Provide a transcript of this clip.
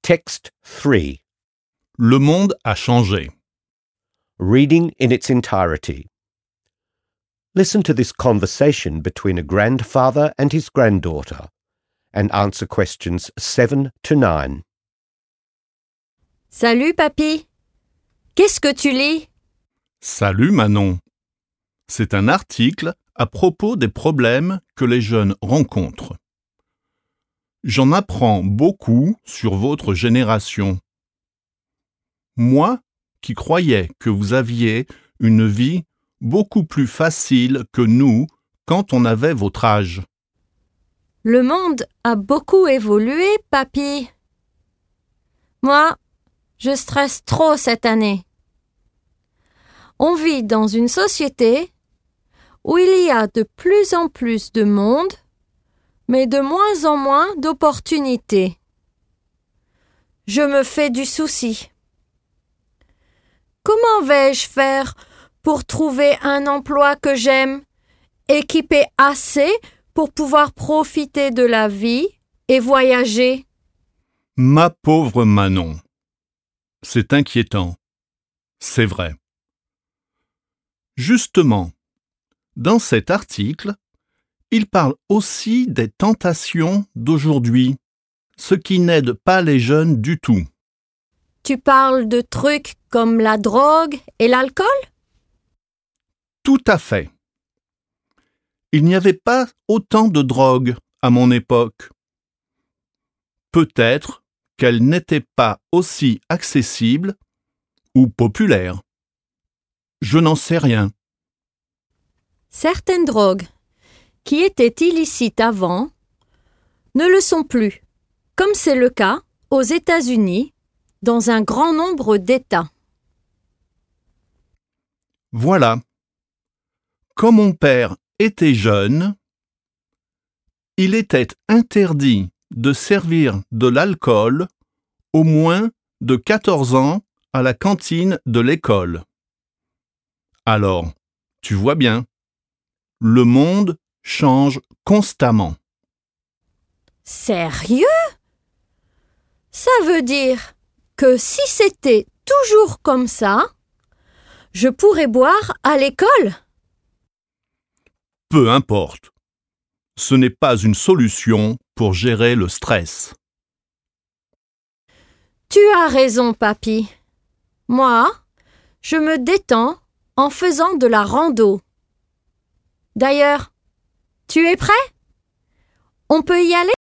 Text 3. Le monde a changé. Reading in its entirety. Listen to this conversation between a grandfather and his granddaughter and answer questions 7 to 9. Salut, papy. Qu'est-ce que tu lis? Salut Manon. C'est un article à propos des problèmes que les jeunes rencontrent. J'en apprends beaucoup sur votre génération. Moi, qui croyais que vous aviez une vie beaucoup plus facile que nous quand on avait votre âge. Le monde a beaucoup évolué, papy. Moi, je stresse trop cette année. On vit dans une société où il y a de plus en plus de monde, mais de moins en moins d'opportunités. Je me fais du souci. Comment vais-je faire pour trouver un emploi que j'aime, équipé assez pour pouvoir profiter de la vie et voyager? Ma pauvre Manon. C'est inquiétant. C'est vrai. Justement, dans cet article, il parle aussi des tentations d'aujourd'hui, ce qui n'aide pas les jeunes du tout. Tu parles de trucs comme la drogue et l'alcool? Tout à fait. Il n'y avait pas autant de drogue à mon époque. Peut-être qu'elle n'était pas aussi accessible ou populaire. Je n'en sais rien. Certaines drogues qui étaient illicites avant ne le sont plus, comme c'est le cas aux États-Unis, dans un grand nombre d'États. Voilà. Quand mon père était jeune, il était interdit de servir de l'alcool au moins de 14 ans à la cantine de l'école. Alors, tu vois bien, le monde change constamment. Sérieux? Ça veut dire que si c'était toujours comme ça, je pourrais boire à l'école? Peu importe. Ce n'est pas une solution pour gérer le stress. Tu as raison, papy. Moi, je me détends en faisant de la rando. D'ailleurs, tu es prêt? On peut y aller?